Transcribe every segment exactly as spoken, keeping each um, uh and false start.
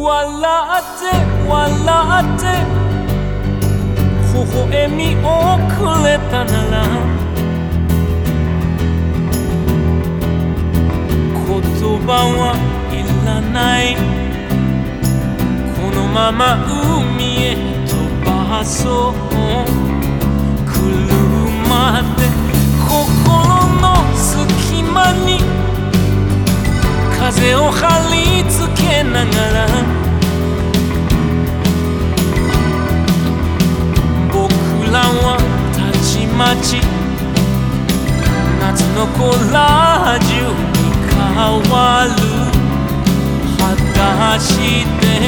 笑って笑って微笑みをくれたなら言葉はいらない。このまま海へ飛ばそう。車で心の隙間に風を張り付けながら僕らはたちまち夏のコラージュに変わる。果たして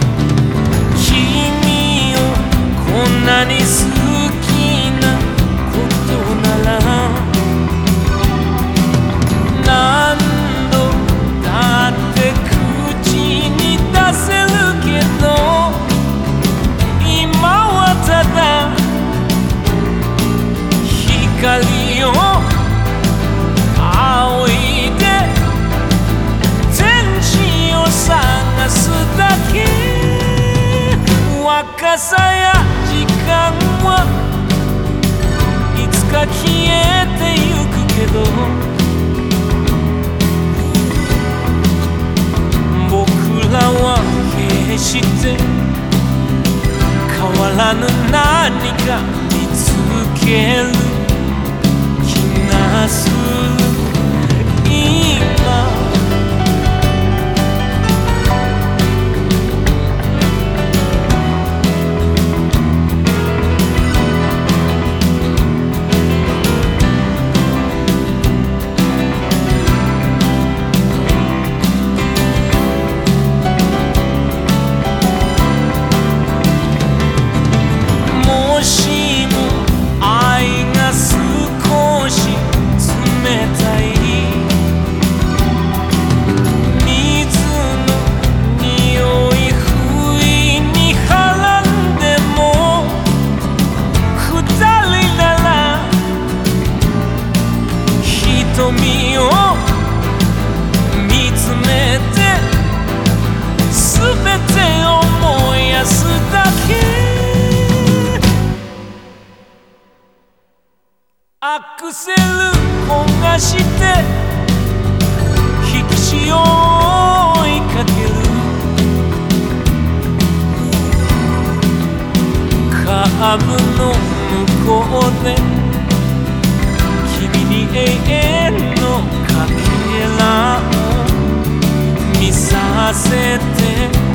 君をこんなに好きなことなら何度だって口に出せるけど今はただ光を仰いで天使を探すだけ。若さや時間はいつか消えてゆくけど僕らは決して変わらぬ何か見つける気がする。今瞳を見つめて全てを燃やすだけ。アクセル焦がして引き潮を追いかける。カーブの向こうで君に永遠のかけらを見させて